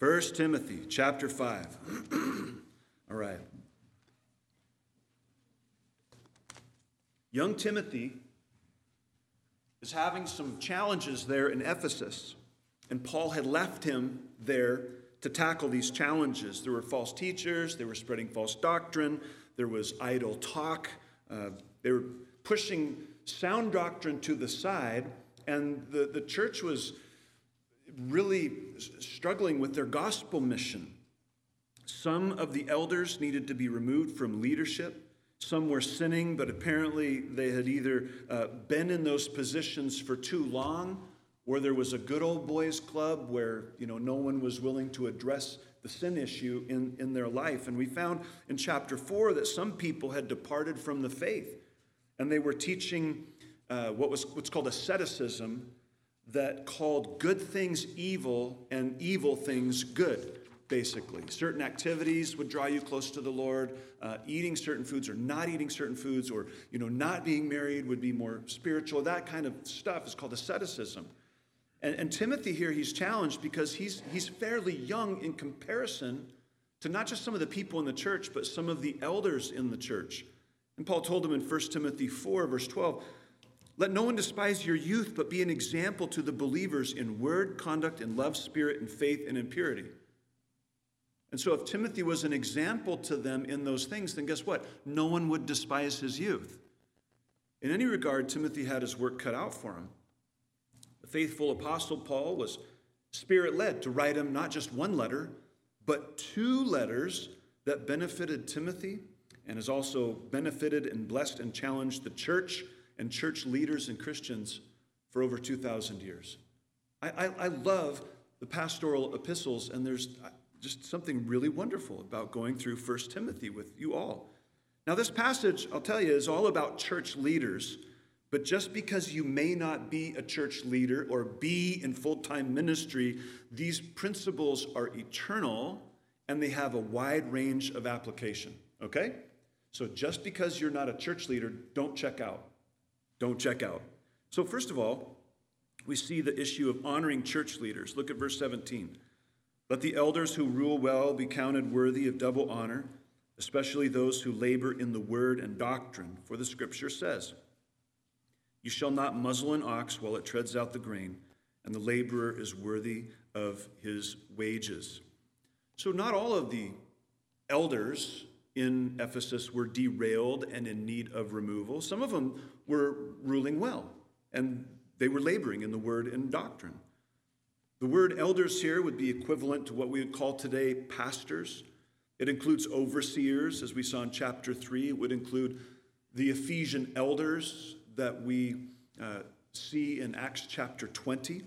1 Timothy chapter 5. All right. Young Timothy is having some challenges there in Ephesus, and Paul had left him there to tackle these challenges. There were false teachers, they were spreading false doctrine, there was idle talk, they were pushing sound doctrine to the side, and the church was really struggling with their gospel mission. Some of the elders needed to be removed from leadership. Some were sinning, but apparently they had either been in those positions for too long, or there was a good old boys club where no one was willing to address the sin issue in their life. And we found in chapter 4 that some people had departed from the faith, and they were teaching what's called asceticism, that called good things evil and evil things good, basically. Certain activities would draw you close to the Lord. Eating certain foods or not eating certain foods, or not being married would be more spiritual. That kind of stuff is called asceticism. And Timothy here, he's challenged because he's fairly young in comparison to not just some of the people in the church, but some of the elders in the church. And Paul told him in 1 Timothy 4, verse 12, "Let no one despise your youth, but be an example to the believers in word, conduct, in love, spirit, and faith, and in purity." And so if Timothy was an example to them in those things, then guess what? No one would despise his youth. In any regard, Timothy had his work cut out for him. The faithful apostle Paul was Spirit-led to write him not just one letter, but 2 letters that benefited Timothy and has also benefited and blessed and challenged the church and church leaders and Christians for over 2,000 years. I love the pastoral epistles, and there's just something really wonderful about going through 1 Timothy with you all. Now, this passage, I'll tell you, is all about church leaders, but just because you may not be a church leader or be in full-time ministry, these principles are eternal, and they have a wide range of application, okay? So just because you're not a church leader, don't check out. Don't check out. So first of all, we see the issue of honoring church leaders. Look at verse 17. "Let the elders who rule well be counted worthy of double honor, especially those who labor in the word and doctrine. For the scripture says, 'You shall not muzzle an ox while it treads out the grain, and the laborer is worthy of his wages.'" So not all of the elders in Ephesus were derailed and in need of removal. Some of them were ruling well, and they were laboring in the word and doctrine. The word elders here would be equivalent to what we would call today pastors. It includes overseers, as we saw in chapter 3. It would include the Ephesian elders that we see in Acts chapter 20.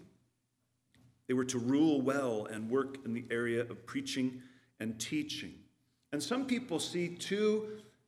They were to rule well and work in the area of preaching and teaching. And some people see 2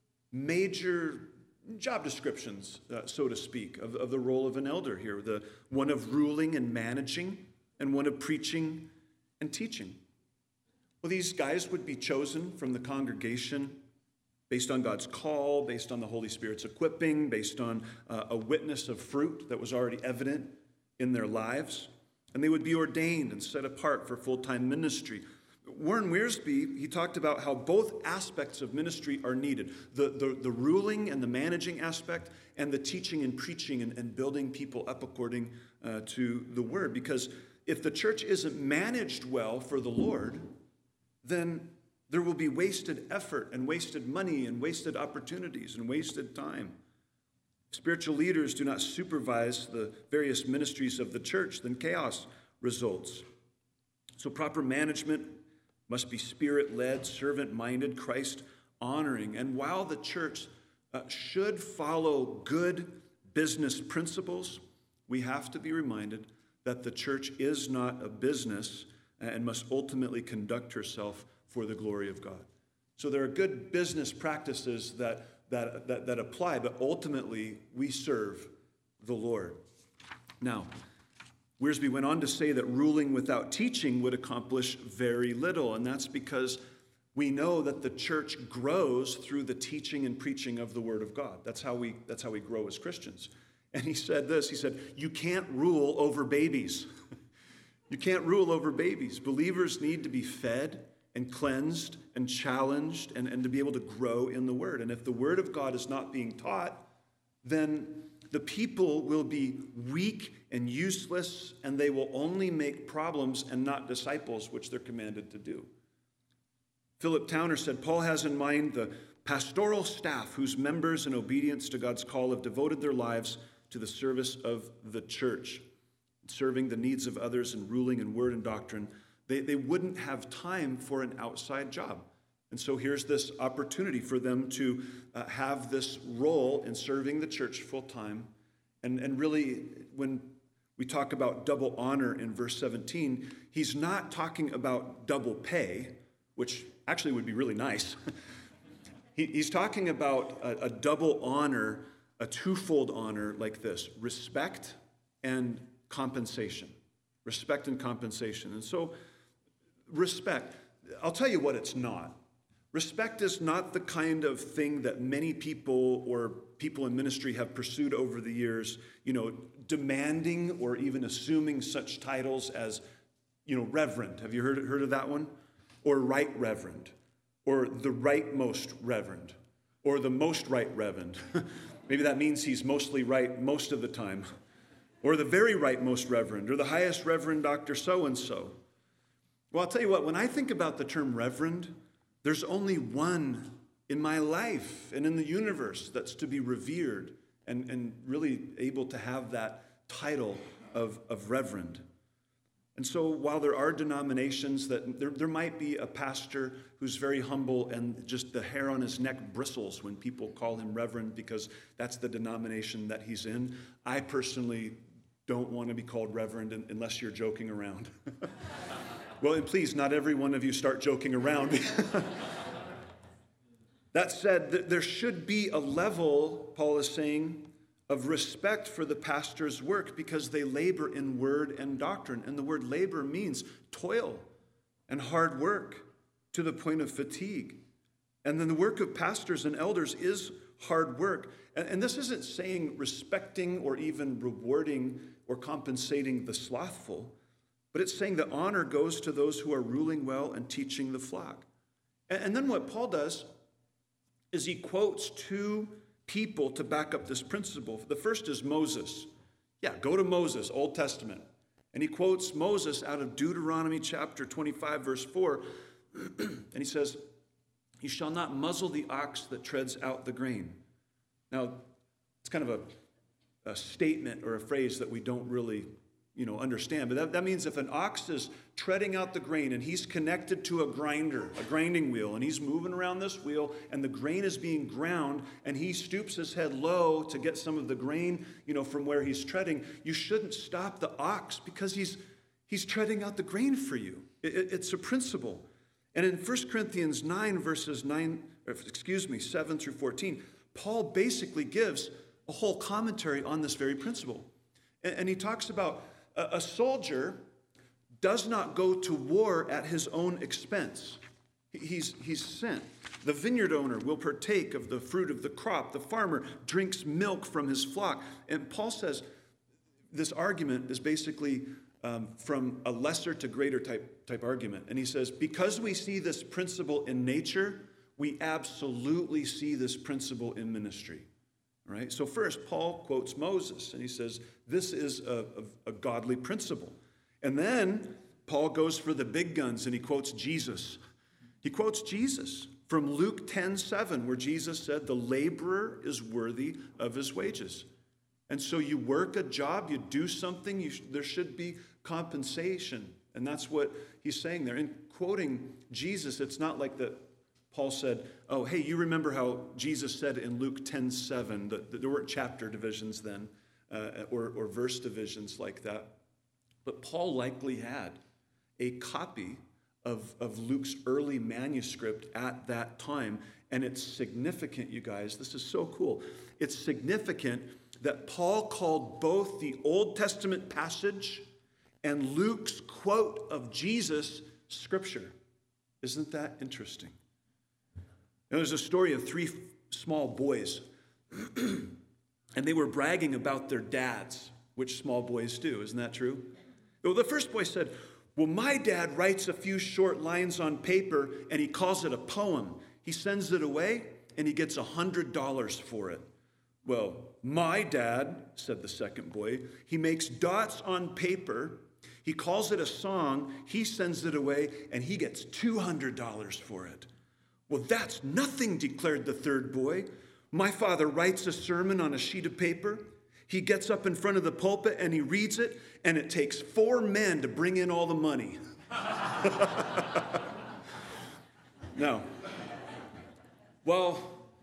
major job descriptions, so to speak, of the role of an elder here. The one of ruling and managing, and one of preaching and teaching. Well, these guys would be chosen from the congregation based on God's call, based on the Holy Spirit's equipping, based on a witness of fruit that was already evident in their lives. And they would be ordained and set apart for full-time ministry. Warren Wiersbe, he talked about how both aspects of ministry are needed. The ruling and the managing aspect, and the teaching and preaching and building people up according to the word. Because if the church isn't managed well for the Lord, then there will be wasted effort and wasted money and wasted opportunities and wasted time. If spiritual leaders do not supervise the various ministries of the church, then chaos results. So proper management must be spirit-led, servant-minded, Christ-honoring. And while the church should follow good business principles, we have to be reminded that the church is not a business and must ultimately conduct herself for the glory of God. So there are good business practices that apply, but ultimately we serve the Lord. Now, Wiersbe went on to say that ruling without teaching would accomplish very little, and that's because we know that the church grows through the teaching and preaching of the Word of God. That's how we grow as Christians. And he said this, he said, "You can't rule over babies." You can't rule over babies. Believers need to be fed and cleansed and challenged and to be able to grow in the Word. And if the Word of God is not being taught, then the people will be weak and useless, and they will only make problems and not disciples, which they're commanded to do. Philip Towner said, Paul has in mind the pastoral staff whose members in obedience to God's call have devoted their lives to the service of the church, serving the needs of others and ruling in word and doctrine. They wouldn't have time for an outside job. And so here's this opportunity for them to have this role in serving the church full time. And really, when we talk about double honor in verse 17, he's not talking about double pay, which actually would be really nice. He's talking about a double honor, a twofold honor like this: respect and compensation. Respect and compensation. And so, respect, I'll tell you what it's not. Respect is not the kind of thing that many people or people in ministry have pursued over the years, demanding or even assuming such titles as, reverend. Have you heard of that one? Or right reverend, or the right most reverend, or the most right reverend. Maybe that means he's mostly right most of the time. Or the very right most reverend, or the highest reverend Dr. So-and-so. Well, I'll tell you what, when I think about the term reverend, there's only one in my life and in the universe that's to be revered and really able to have that title of reverend. And so while there are denominations that there might be a pastor who's very humble and just the hair on his neck bristles when people call him reverend because that's the denomination that he's in, I personally don't want to be called reverend unless you're joking around. Well, and please, not every one of you start joking around. That said, there should be a level, Paul is saying, of respect for the pastor's work because they labor in word and doctrine. And the word labor means toil and hard work to the point of fatigue. And then the work of pastors and elders is hard work. And this isn't saying respecting or even rewarding or compensating the slothful, but it's saying that honor goes to those who are ruling well and teaching the flock. And then what Paul does is he quotes two people to back up this principle. The first is Moses. Yeah, go to Moses, Old Testament. And he quotes Moses out of Deuteronomy chapter 25, verse 4. And he says, "You shall not muzzle the ox that treads out the grain." Now, it's kind of a statement or a phrase that we don't really understand. But that means if an ox is treading out the grain and he's connected to a grinder, a grinding wheel, and he's moving around this wheel and the grain is being ground and he stoops his head low to get some of the grain, from where he's treading, you shouldn't stop the ox because he's treading out the grain for you. It's a principle. And in 1 Corinthians 9, verses 7 through 14, Paul basically gives a whole commentary on this very principle. And he talks about a soldier does not go to war at his own expense. He's sent. The vineyard owner will partake of the fruit of the crop. The farmer drinks milk from his flock. And Paul says this argument is basically from a lesser to greater type argument. And he says, because we see this principle in nature, we absolutely see this principle in ministry. Right? So first, Paul quotes Moses, and he says, this is a godly principle. And then Paul goes for the big guns, and he quotes Jesus. He quotes Jesus from Luke 10:7, where Jesus said, the laborer is worthy of his wages. And so you work a job, you do something, there should be compensation. And that's what he's saying there. In quoting Jesus, it's not like that Paul said, oh, hey, you remember how Jesus said in Luke 10:7, that there weren't chapter divisions then, or verse divisions like that. But Paul likely had a copy of Luke's early manuscript at that time. And it's significant, you guys. This is so cool. It's significant that Paul called both the Old Testament passage and Luke's quote of Jesus scripture. Isn't that interesting? Now, there's a story of three small boys, and they were bragging about their dads, which small boys do. Isn't that true? Well, the first boy said, well, my dad writes a few short lines on paper and he calls it a poem. He sends it away and he gets $100 for it. Well, my dad, said the second boy, he makes dots on paper. He calls it a song. He sends it away and he gets $200 for it. Well, that's nothing, declared the third boy. My father writes a sermon on a sheet of paper. He gets up in front of the pulpit and he reads it, and it takes 4 men to bring in all the money. No. While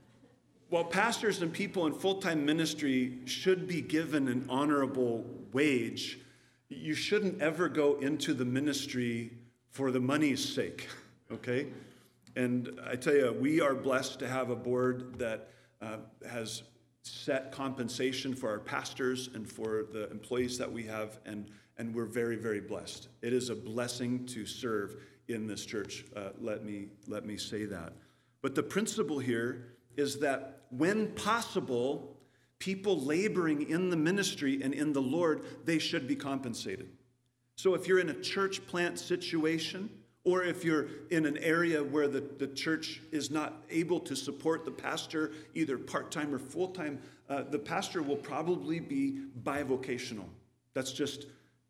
pastors and people in full-time ministry should be given an honorable wage, you shouldn't ever go into the ministry for the money's sake, okay? And I tell you, we are blessed to have a board that has set compensation for our pastors and for the employees that we have, and we're very, very blessed. It is a blessing to serve in this church. Let me say that. But the principle here is that when possible, people laboring in the ministry and in the Lord, they should be compensated. So if you're in a church plant situation, or if you're in an area where the church is not able to support the pastor, either part-time or full-time, the pastor will probably be bivocational. That's just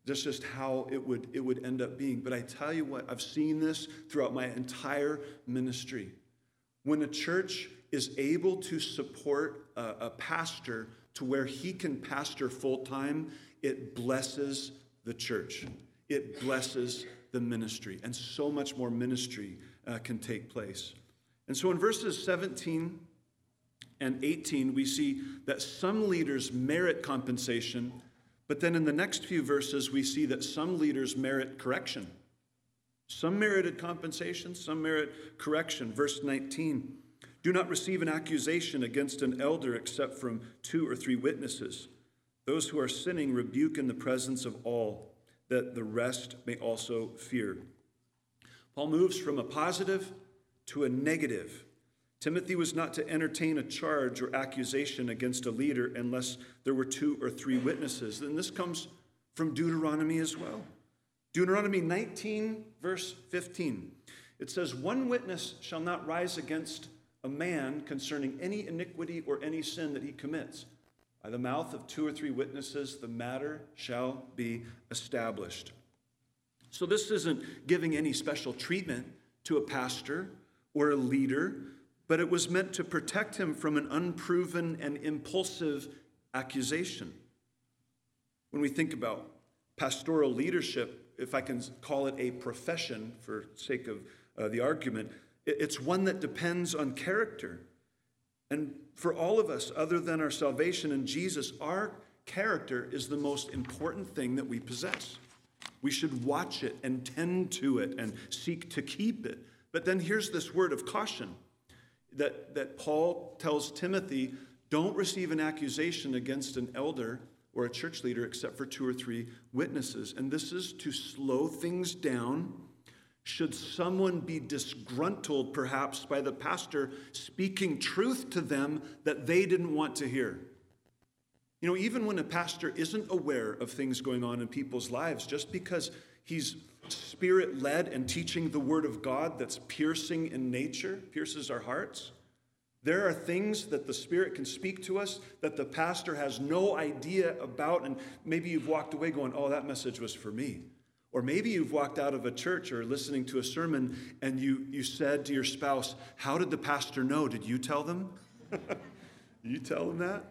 how it would end up being. But I tell you what, I've seen this throughout my entire ministry. When a church is able to support a pastor to where he can pastor full-time, it blesses the church. It blesses the ministry, and so much more ministry can take place. And so in verses 17 and 18, we see that some leaders merit compensation, but then in the next few verses, we see that some leaders merit correction. Some merited compensation, some merit correction. Verse 19, do not receive an accusation against an elder except from 2 or 3 witnesses. Those who are sinning rebuke in the presence of all, that the rest may also fear. Paul moves from a positive to a negative. Timothy was not to entertain a charge or accusation against a leader unless there were 2 or 3 witnesses. And this comes from Deuteronomy as well. Deuteronomy 19, verse 15. It says, one witness shall not rise against a man concerning any iniquity or any sin that he commits. By the mouth of 2 or 3 witnesses, the matter shall be established. So this isn't giving any special treatment to a pastor or a leader, but it was meant to protect him from an unproven and impulsive accusation. When we think about pastoral leadership, if I can call it a profession for sake of the argument, it's one that depends on character. And for all of us, other than our salvation in Jesus, our character is the most important thing that we possess. We should watch it and tend to it and seek to keep it. But then here's this word of caution that Paul tells Timothy, don't receive an accusation against an elder or a church leader except for 2 or 3 witnesses. And this is to slow things down. Should someone be disgruntled, perhaps, by the pastor speaking truth to them that they didn't want to hear? You know, even when a pastor isn't aware of things going on in people's lives, just because he's Spirit-led and teaching the Word of God that's piercing in nature, pierces our hearts, there are things that the Spirit can speak to us that the pastor has no idea about, and maybe you've walked away going, oh, that message was for me. Or maybe you've walked out of a church or listening to a sermon and you said to your spouse, how did the pastor know? Did you tell them? Did you tell them that?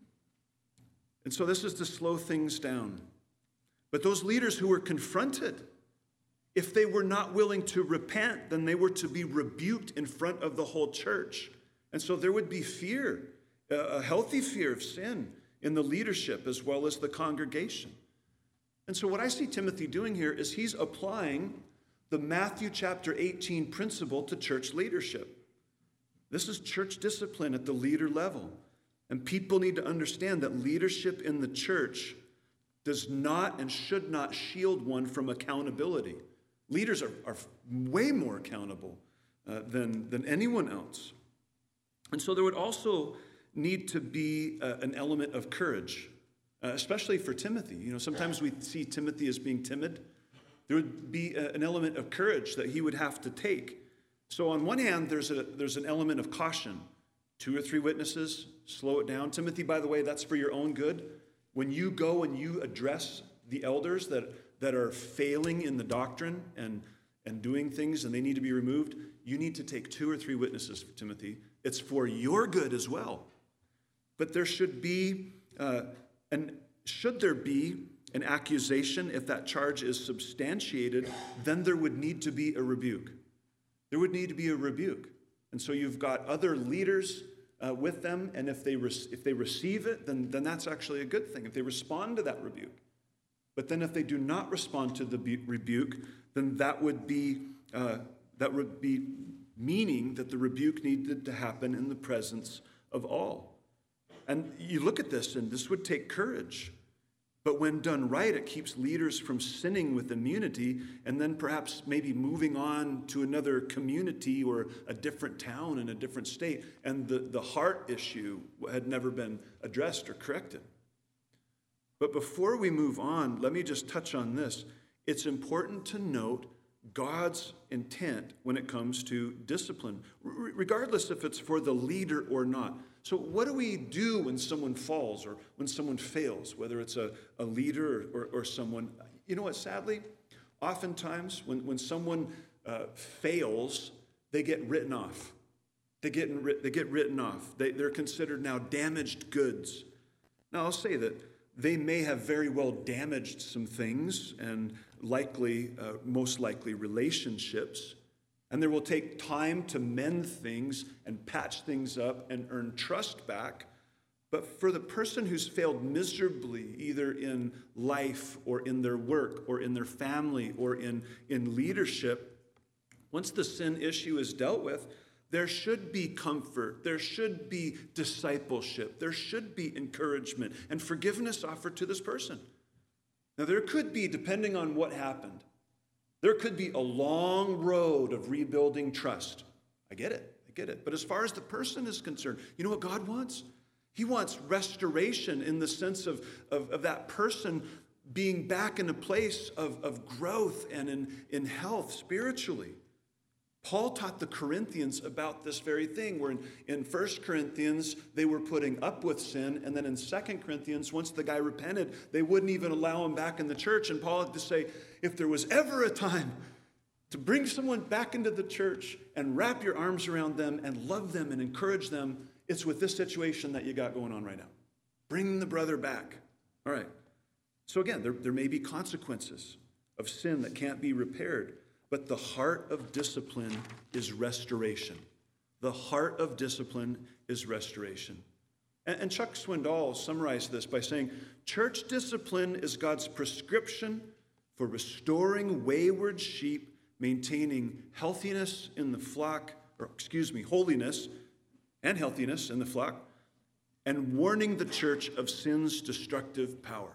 And so this is to slow things down. But those leaders who were confronted, if they were not willing to repent, then they were to be rebuked in front of the whole church. And so there would be fear, a healthy fear of sin in the leadership as well as the congregation. And so what I see Timothy doing here is he's applying the Matthew chapter 18 principle to church leadership. This is church discipline at the leader level. And people need to understand that leadership in the church does not and should not shield one from accountability. Leaders are way more accountable than anyone else. And so there would also need to be an element of courage. especially for Timothy. You know, sometimes we see Timothy as being timid. There would be an element of courage that he would have to take. So on one hand, there's an element of caution. 2 or 3 witnesses, slow it down. Timothy, by the way, that's for your own good. When you go and you address the elders that are failing in the doctrine and doing things and they need to be removed, you need to take 2 or 3 witnesses, Timothy. It's for your good as well. But there should be, should there be an accusation, if that charge is substantiated, then there would need to be a rebuke. There would need to be a rebuke. And so you've got other leaders with them, and if they receive it, then that's actually a good thing, if they respond to that rebuke. But then if they do not respond to the rebuke, then that would be meaning that the rebuke needed to happen in the presence of all. And you look at this, and this would take courage. But when done right, it keeps leaders from sinning with immunity and then perhaps maybe moving on to another community or a different town in a different state. And the heart issue had never been addressed or corrected. But before we move on, let me just touch on this. It's important to note God's intent when it comes to discipline, regardless if it's for the leader or not. So what do we do when someone falls or when someone fails, whether it's a leader or someone? You know what, sadly, oftentimes when someone fails, they get written off. They get written off. They're considered now damaged goods. Now, I'll say that they may have very well damaged some things and most likely relationships. And there will take time to mend things and patch things up and earn trust back. But for the person who's failed miserably, either in life or in their work or in their family or in leadership, once the sin issue is dealt with, there should be comfort, there should be discipleship, there should be encouragement and forgiveness offered to this person. Now there could be, depending on what happened, there could be a long road of rebuilding trust. I get it. But as far as the person is concerned, you know what God wants? He wants restoration in the sense of that person being back in a place of growth and in health spiritually. Paul taught the Corinthians about this very thing, where in 1 Corinthians, they were putting up with sin, and then in 2 Corinthians, once the guy repented, they wouldn't even allow him back in the church. And Paul had to say, if there was ever a time to bring someone back into the church and wrap your arms around them and love them and encourage them, it's with this situation that you got going on right now. Bring the brother back. All right. So again, there may be consequences of sin that can't be repaired. But the heart of discipline is restoration. The heart of discipline is restoration. And Chuck Swindoll summarized this by saying, church discipline is God's prescription for restoring wayward sheep, maintaining holiness in the flock, holiness and healthiness in the flock, and warning the church of sin's destructive power.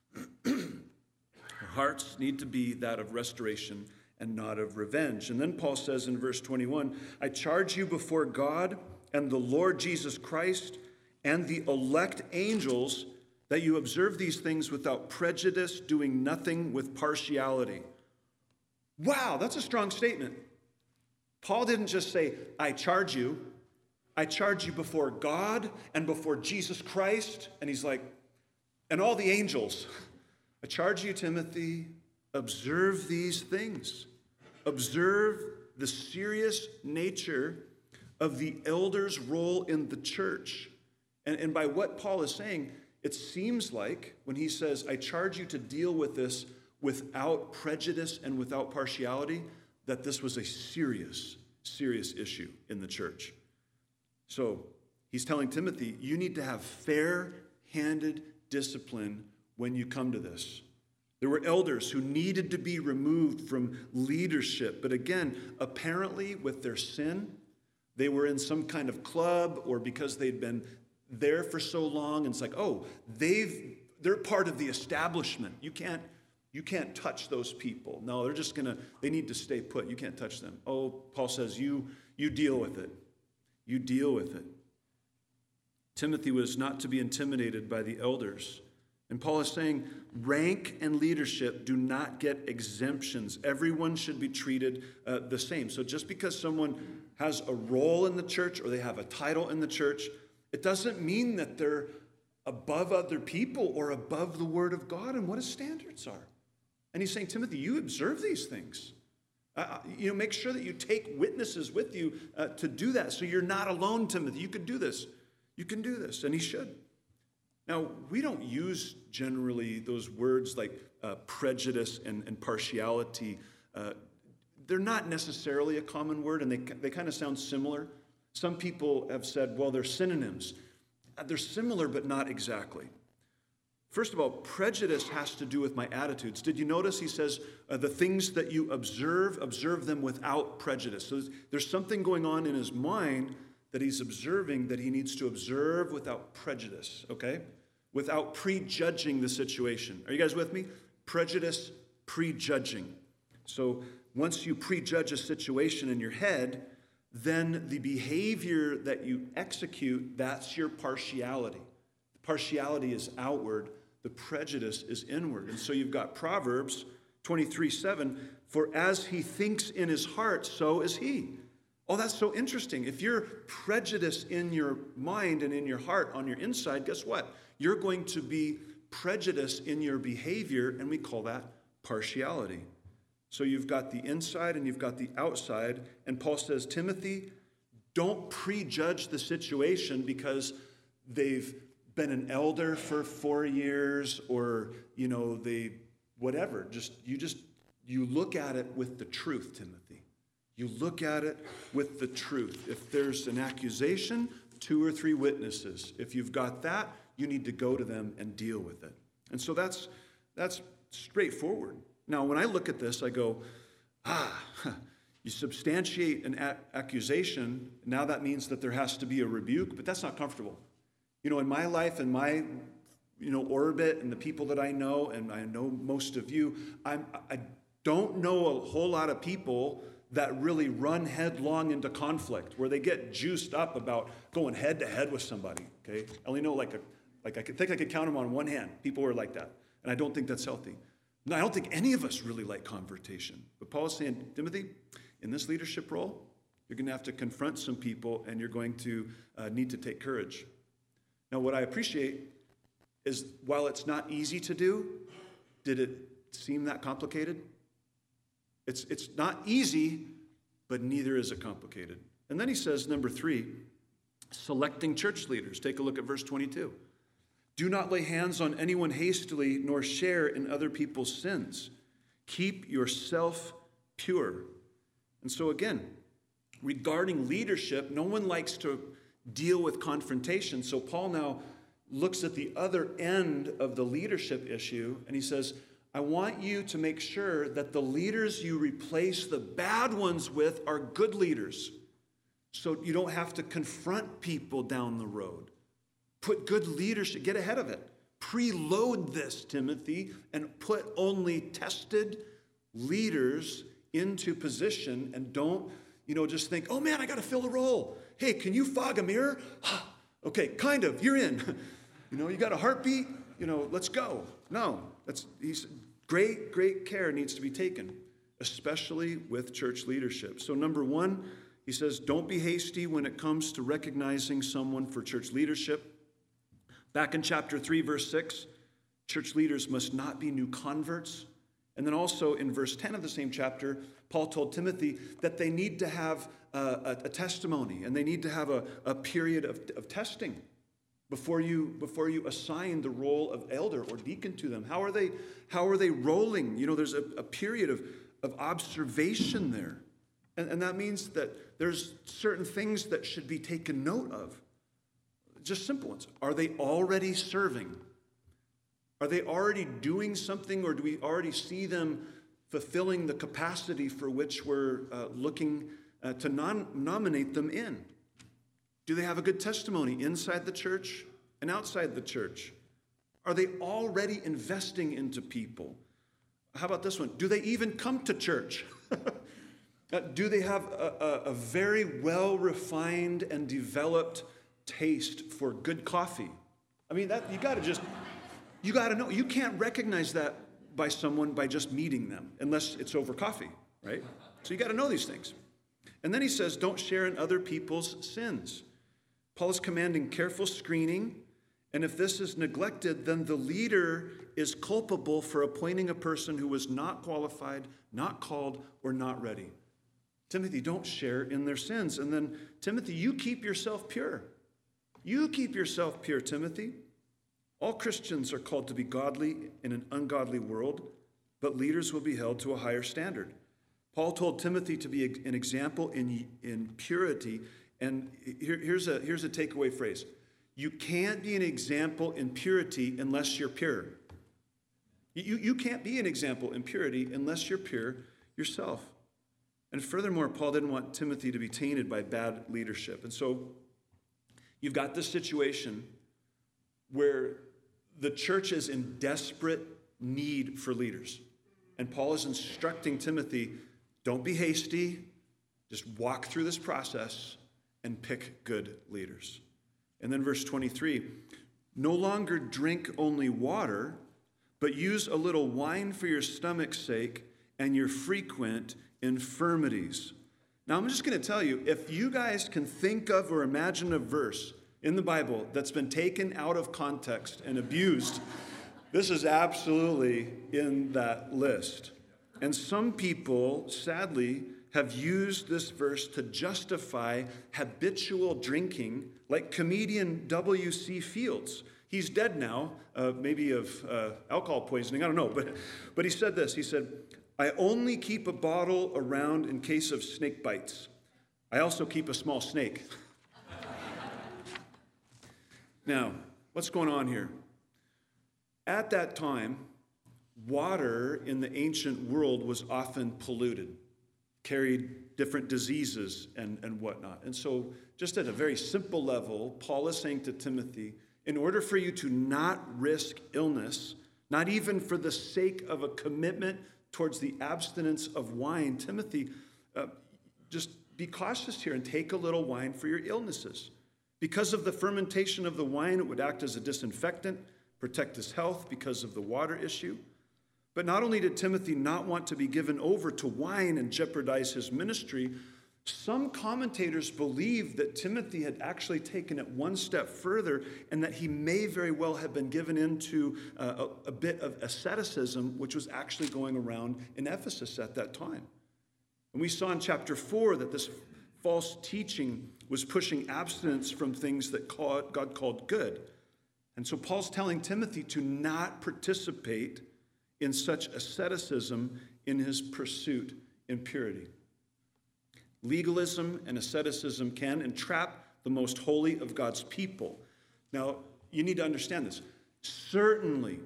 Our hearts need to be that of restoration and not of revenge. And then Paul says in verse 21, I charge you before God and the Lord Jesus Christ and the elect angels that you observe these things without prejudice, doing nothing with partiality. Wow, that's a strong statement. Paul didn't just say, I charge you before God and before Jesus Christ. And he's like, and all the angels. I charge you, Timothy, observe these things. Observe the serious nature of the elder's role in the church. And by what Paul is saying, it seems like when he says, I charge you to deal with this without prejudice and without partiality, that this was a serious, serious issue in the church. So he's telling Timothy, you need to have fair-handed discipline when you come to this. There were elders who needed to be removed from leadership. But again, apparently with their sin, they were in some kind of club or because they'd been there for so long. And it's like, oh, they're part of the establishment. You can't touch those people. No, they need to stay put. You can't touch them. Oh, Paul says, you deal with it. You deal with it. Timothy was not to be intimidated by the elders. And Paul is saying rank and leadership do not get exemptions. Everyone should be treated the same. So just because someone has a role in the church or they have a title in the church, it doesn't mean that they're above other people or above the Word of God and what His standards are. And he's saying, Timothy, you observe these things. Make sure that you take witnesses with you to do that. So you're not alone, Timothy. You can do this. You can do this. And he should. Now, we don't use generally those words like prejudice and partiality. They're not necessarily a common word, and they kind of sound similar. Some people have said, well, they're synonyms. They're similar, but not exactly. First of all, prejudice has to do with my attitudes. Did you notice he says, the things that you observe them without prejudice. So there's something going on in his mind that he's observing that he needs to observe without prejudice, okay? Without prejudging the situation. Are you guys with me? Prejudice, prejudging. So once you prejudge a situation in your head, then the behavior that you execute, that's your partiality. The partiality is outward. The prejudice is inward. And so you've got Proverbs 23:7, for as he thinks in his heart, so is he. Oh, that's so interesting. If you're prejudiced in your mind and in your heart on your inside, guess what? You're going to be prejudiced in your behavior, and we call that partiality. So you've got the inside and you've got the outside. And Paul says, Timothy, don't prejudge the situation because they've been an elder for 4 years or, they, whatever. You look at it with the truth, Timothy. You look at it with the truth. If there's an accusation, 2 or 3 witnesses. If you've got that, you need to go to them and deal with it. And so that's straightforward. Now, when I look at this, I go, you substantiate an accusation. Now that means that there has to be a rebuke, but that's not comfortable. In my life and my, orbit and the people that I know, and I know most of you, I don't know a whole lot of people that really run headlong into conflict, where they get juiced up about going head to head with somebody, okay? I only know I think I could count them on one hand. People are like that, and I don't think that's healthy. No, I don't think any of us really like confrontation. But Paul is saying, Timothy, in this leadership role, you're going to have to confront some people, and you're going to need to take courage. Now, what I appreciate is, while it's not easy to do, did it seem that complicated? It's not easy, but neither is it complicated. And then he says, number 3, selecting church leaders. Take a look at verse 22. Do not lay hands on anyone hastily, nor share in other people's sins. Keep yourself pure. And so again, regarding leadership, no one likes to deal with confrontation. So Paul now looks at the other end of the leadership issue, and he says, I want you to make sure that the leaders you replace the bad ones with are good leaders, so you don't have to confront people down the road. Put good leadership, get ahead of it. Preload this, Timothy, and put only tested leaders into position, and don't, just think, oh man, I got to fill a role. Hey, can you fog a mirror? Okay, kind of, you're in. You got a heartbeat, let's go. No, great care needs to be taken, especially with church leadership. So number 1, he says, don't be hasty when it comes to recognizing someone for church leadership. Back in chapter 3, verse 6, church leaders must not be new converts. And then also in verse 10 of the same chapter, Paul told Timothy that they need to have a testimony, and they need to have a period of testing before you assign the role of elder or deacon to them. How are they rolling? There's a period of observation there. And that means that there's certain things that should be taken note of. Just simple ones. Are they already serving? Are they already doing something, or do we already see them fulfilling the capacity for which we're looking to nominate them in? Do they have a good testimony inside the church and outside the church? Are they already investing into people? How about this one? Do they even come to church? Do they have a very well-refined and developed taste for good coffee? I mean, that you You got to know. You can't recognize that by someone by just meeting them, unless it's over coffee, right? So you got to know these things. And then he says, don't share in other people's sins. Paul is commanding careful screening, and if this is neglected, then the leader is culpable for appointing a person who was not qualified, not called, or not ready. Timothy, don't share in their sins. And then, Timothy, you keep yourself pure. You keep yourself pure, Timothy. All Christians are called to be godly in an ungodly world, but leaders will be held to a higher standard. Paul told Timothy to be an example in purity. And here's a takeaway phrase. You can't be an example in purity unless you're pure. You can't be an example in purity unless you're pure yourself. And furthermore, Paul didn't want Timothy to be tainted by bad leadership. And so you've got this situation where the church is in desperate need for leaders. And Paul is instructing Timothy, don't be hasty, just walk through this process and pick good leaders. And then verse 23, no longer drink only water, but use a little wine for your stomach's sake and your frequent infirmities. Now, I'm just going to tell you, if you guys can think of or imagine a verse in the Bible that's been taken out of context and abused, this is absolutely in that list. And some people, sadly, have used this verse to justify habitual drinking, like comedian W.C. Fields. He's dead now, maybe of alcohol poisoning, I don't know. But he said this, he said, I only keep a bottle around in case of snake bites. I also keep a small snake. Now, what's going on here? At that time, water in the ancient world was often polluted, carried different diseases and whatnot. And so just at a very simple level, Paul is saying to Timothy, in order for you to not risk illness, not even for the sake of a commitment towards the abstinence of wine, Timothy, just be cautious here and take a little wine for your illnesses. Because of the fermentation of the wine, it would act as a disinfectant, protect his health because of the water issue. But not only did Timothy not want to be given over to wine and jeopardize his ministry, some commentators believe that Timothy had actually taken it one step further and that he may very well have been given into a bit of asceticism, which was actually going around in Ephesus at that time. And we saw in chapter 4 that this false teaching was pushing abstinence from things that God called good. And so Paul's telling Timothy to not participate in such asceticism in his pursuit in purity. Legalism and asceticism can entrap the most holy of God's people. Now, you need to understand this. Certainly,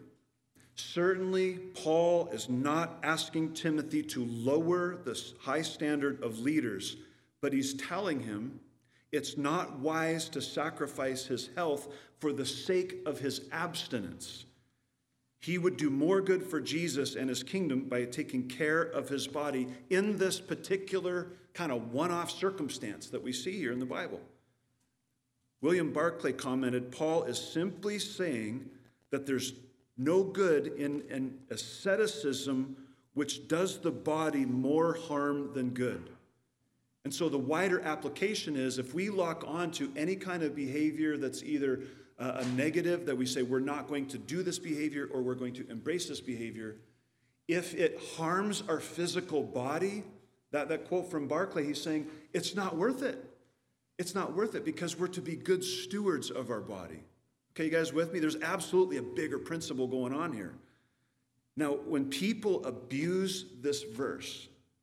Paul is not asking Timothy to lower the high standard of leaders, but he's telling him it's not wise to sacrifice his health for the sake of his abstinence. He would do more good for Jesus and his kingdom by taking care of his body in this particular kind of one-off circumstance that we see here in the Bible. William Barclay commented, Paul is simply saying that there's no good in an asceticism which does the body more harm than good. And so the wider application is if we lock on to any kind of behavior that's either a negative, that we say we're not going to do this behavior or we're going to embrace this behavior, if it harms our physical body, that quote from Barclay, he's saying, it's not worth it. It's not worth it because we're to be good stewards of our body. Okay, you guys with me? There's absolutely a bigger principle going on here. Now, when people abuse this verse,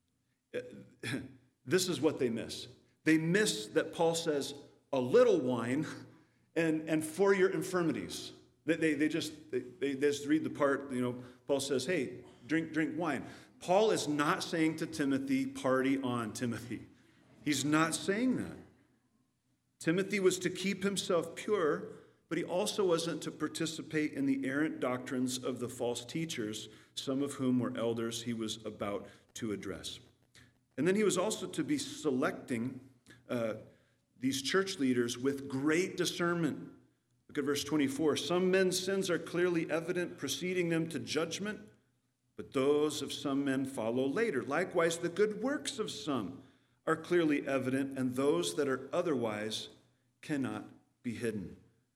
this is what they miss. They miss that Paul says, a little wine and for your infirmities. They just read the part, Paul says, hey, drink wine. Paul is not saying to Timothy, party on, Timothy. He's not saying that. Timothy was to keep himself pure, but he also wasn't to participate in the errant doctrines of the false teachers, some of whom were elders he was about to address. And then he was also to be selecting these church leaders with great discernment. Look at verse 24. Some men's sins are clearly evident, preceding them to judgment, but those of some men follow later. Likewise, the good works of some are clearly evident, and those that are otherwise cannot be hidden.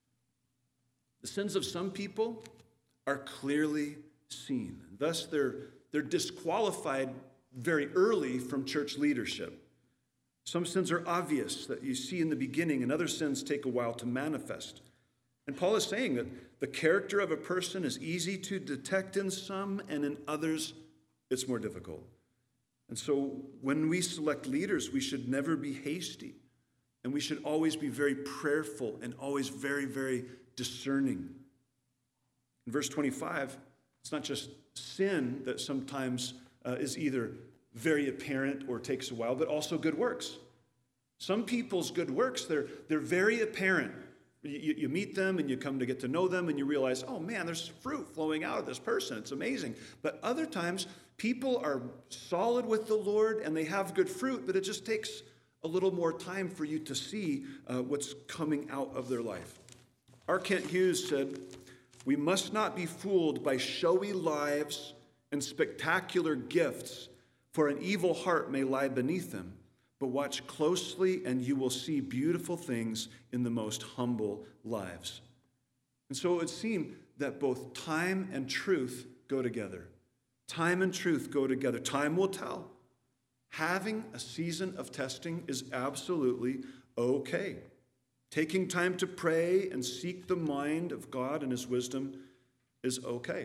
The sins of some people are clearly seen. Thus, they're disqualified very early from church leadership. Some sins are obvious that you see in the beginning, and other sins take a while to manifest. And Paul is saying that the character of a person is easy to detect in some, and in others, it's more difficult. And so when we select leaders, we should never be hasty. And we should always be very prayerful and always very, very discerning. In verse 25, it's not just sin that sometimes is either very apparent or takes a while, but also good works. Some people's good works, they're very apparent. You meet them and you come to get to know them and you realize, oh man, there's fruit flowing out of this person. It's amazing. But other times, people are solid with the Lord and they have good fruit, but it just takes a little more time for you to see what's coming out of their life. R. Kent Hughes said, "We must not be fooled by showy lives and spectacular gifts, for an evil heart may lie beneath them. But watch closely and you will see beautiful things in the most humble lives." And so it would seem that both time and truth go together. Time and truth go together. Time will tell. Having a season of testing is absolutely okay. Taking time to pray and seek the mind of God and his wisdom is okay.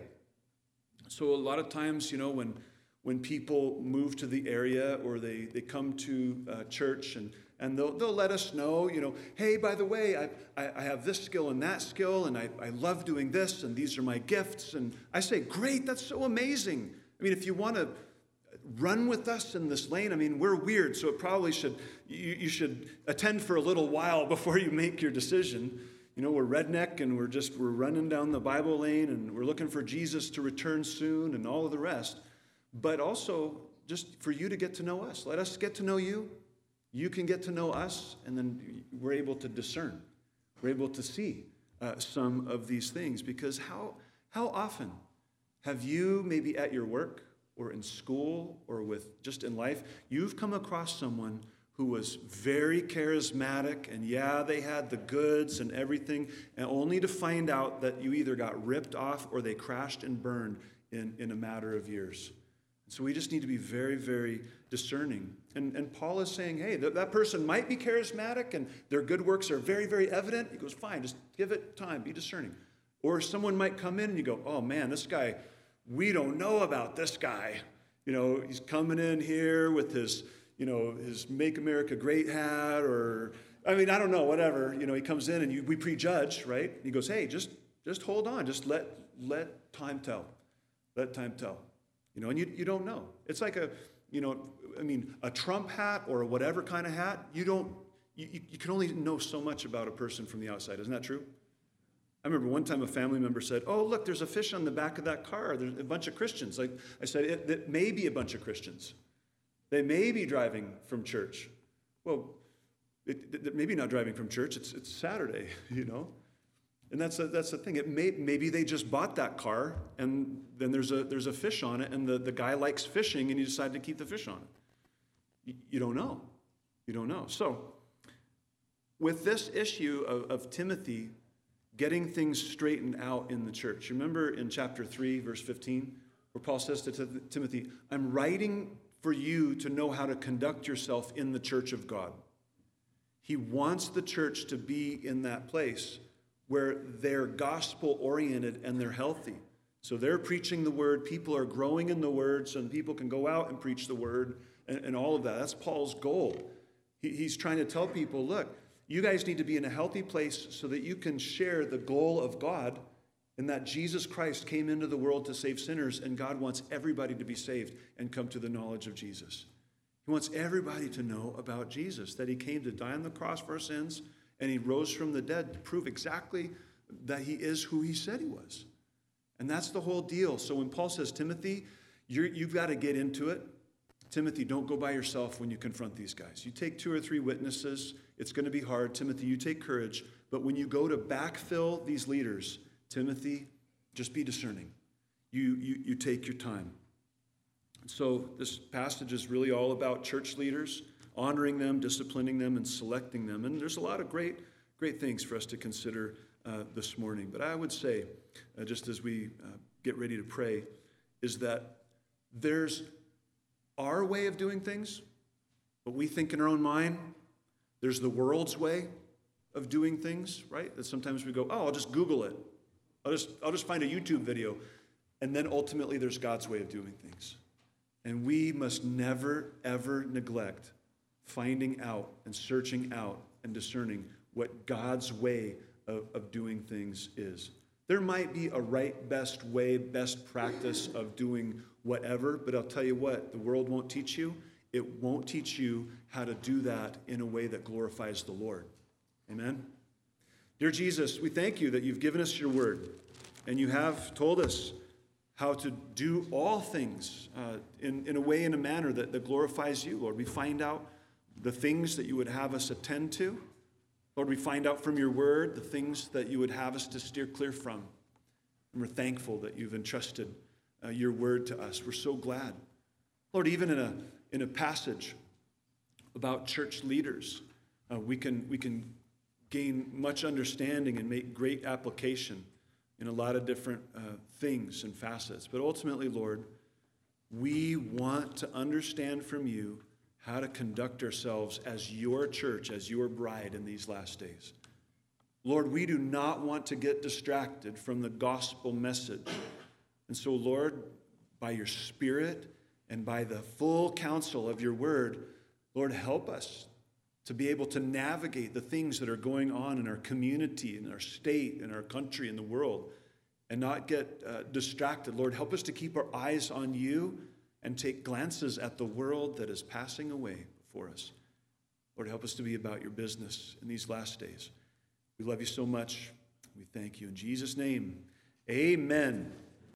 So a lot of times, when people move to the area or they come to church and they'll let us know, hey, by the way, I have this skill and that skill, and I love doing this, and these are my gifts. And I say, great, that's so amazing. I mean, if you want to run with us in this lane, we're weird, so it probably you should attend for a little while before you make your decision. We're redneck and we're running down the Bible lane and we're looking for Jesus to return soon and all of the rest. But also, just for you to get to know us. Let us get to know you. You can get to know us, and then we're able to discern. We're able to see some of these things. Because how often have you, maybe at your work or in school or just in life, you've come across someone who was very charismatic, and yeah, they had the goods and everything, and only to find out that you either got ripped off or they crashed and burned in a matter of years. So we just need to be very, very discerning. And Paul is saying, hey, that person might be charismatic and their good works are very, very evident. He goes, fine, just give it time, be discerning. Or someone might come in and you go, oh man, this guy, we don't know about this guy. He's coming in here with his Make America Great hat, or, I don't know, whatever. He comes in and we prejudge, right? He goes, hey, just hold on. Just let time tell. Let time tell. And you don't know. It's like a Trump hat or whatever kind of hat, you can only know so much about a person from the outside. Isn't that true? I remember one time a family member said, oh, look, there's a fish on the back of that car. There's a bunch of Christians. I said, it may be a bunch of Christians. They may be driving from church. Well, maybe not driving from church. It's Saturday, And that's the thing. Maybe they just bought that car, and then there's a fish on it, and the guy likes fishing, and he decided to keep the fish on it. You don't know. You don't know. So, with this issue of Timothy getting things straightened out in the church, remember in chapter 3, verse 15, where Paul says to Timothy, I'm writing for you to know how to conduct yourself in the church of God. He wants the church to be in that place where they're gospel-oriented and they're healthy. So they're preaching the word, people are growing in the word, so people can go out and preach the word and all of that. That's Paul's goal. He's trying to tell people, look, you guys need to be in a healthy place so that you can share the goal of God, and that Jesus Christ came into the world to save sinners, and God wants everybody to be saved and come to the knowledge of Jesus. He wants everybody to know about Jesus, that he came to die on the cross for our sins, and he rose from the dead to prove exactly that he is who he said he was. And that's the whole deal. So when Paul says, Timothy, you've got to get into it. Timothy, don't go by yourself when you confront these guys. You take 2 or 3 witnesses. It's going to be hard. Timothy, you take courage. But when you go to backfill these leaders, Timothy, just be discerning. You take your time. So this passage is really all about church leaders, honoring them, disciplining them, and selecting them. And there's a lot of great things for us to consider this morning. But I would say, just as we get ready to pray, is that there's our way of doing things, what we think in our own mind. There's the world's way of doing things, right? That sometimes we go, oh, I'll just Google it. I'll just find a YouTube video. And then ultimately there's God's way of doing things. And we must never, ever neglect finding out and searching out and discerning what God's way of doing things is. There might be a right, best way, best practice of doing whatever, but I'll tell you what, the world won't teach you. It won't teach you how to do that in a way that glorifies the Lord. Amen? Dear Jesus, we thank you that you've given us your word, and you have told us how to do all things in a way, in a manner that glorifies you. Lord, we find out the things that you would have us attend to. Lord, we find out from your word the things that you would have us to steer clear from. And we're thankful that you've entrusted your word to us. We're so glad. Lord, even in a passage about church leaders, we can gain much understanding and make great application in a lot of different things and facets. But ultimately, Lord, we want to understand from you how to conduct ourselves as your church, as your bride in these last days. Lord, we do not want to get distracted from the gospel message. And so, Lord, by your Spirit and by the full counsel of your word, Lord, help us to be able to navigate the things that are going on in our community, in our state, in our country, in the world, and not get distracted. Lord, help us to keep our eyes on you and take glances at the world that is passing away before us. Lord, help us to be about your business in these last days. We love you so much. We thank you. In Jesus' name, amen.